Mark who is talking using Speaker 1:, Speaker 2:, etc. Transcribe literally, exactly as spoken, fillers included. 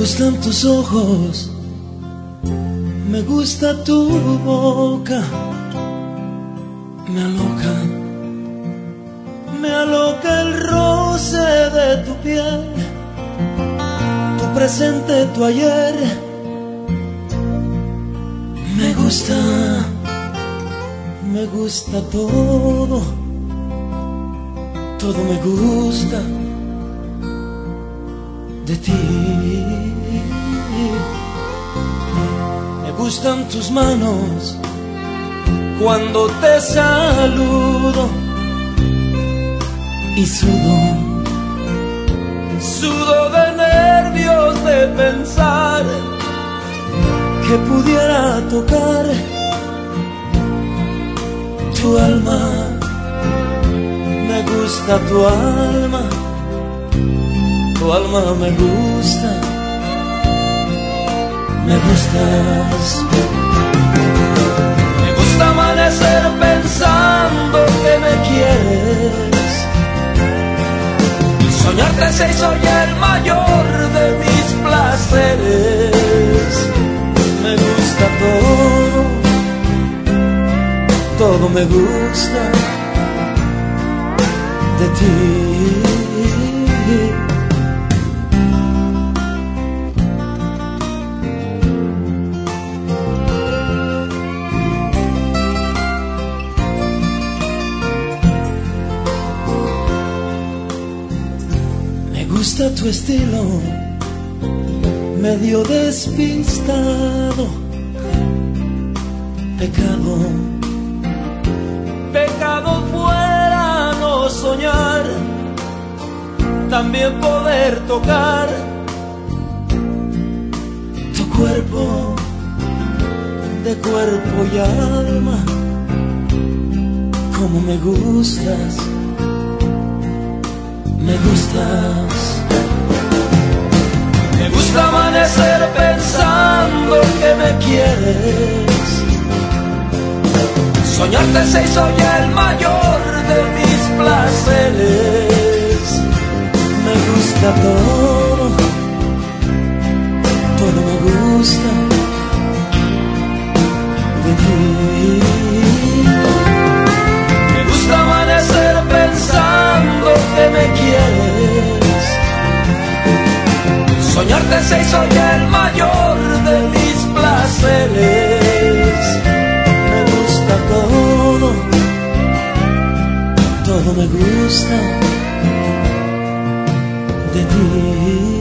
Speaker 1: gustan tus ojos, me gusta tu boca, me aloca, me aloca el roce de tu piel, tu presente, tu ayer. Me gusta, me gusta todo, todo me gusta de ti. Me gustan tus manos cuando te saludo y sudo, sudo de nervios de pensar que pudiera tocar tu alma. Me gusta tu alma, tu alma me gusta, me gustas. Me gusta amanecer pensando que me quieres, soñarte se hizo ya el mayor de mis placeres. Me gusta todo, todo me gusta de ti. Me gusta tu estilo, medio despistado, pecado, pecado fuera no soñar, también poder tocar tu cuerpo, de cuerpo y alma, como me gustas, me gustas. Me gusta amanecer pensando que me quieres, soñarte se hizo ya el mayor de mis placeres. Me gusta todo, todo me gusta de ti. Me gusta amanecer pensando que me quieres, soñarte se hizo ya el mayor de mis placeres. Me gusta todo, todo me gusta de ti.